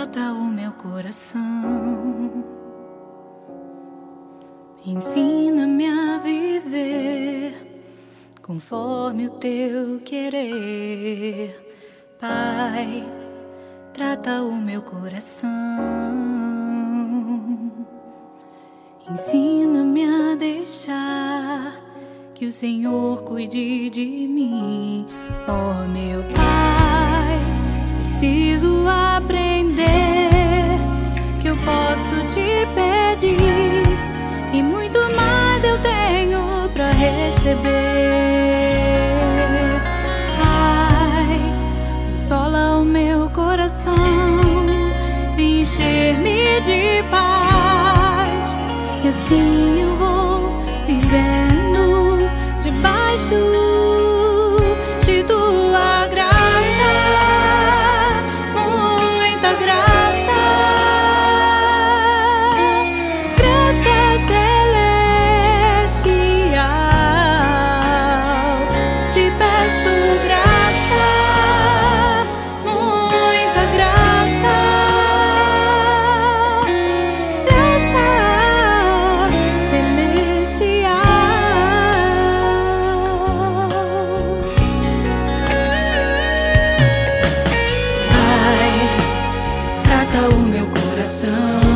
trata o meu coração. Ensina-me a viver conforme o teu querer. Pai, trata o meu coração. Ensina-me a deixar que o Senhor cuide de mim. Oh, meu Pai, preciso aprender que eu posso te pedir e muito mais eu tenho pra receber. Pai, consola o meu coração, encher-me de paz, e assim eu vou vivendo debaixo de tua graça, muita graça, graça celestial. Te peço graça, muita graça, graça celestial. Trata o meu coração.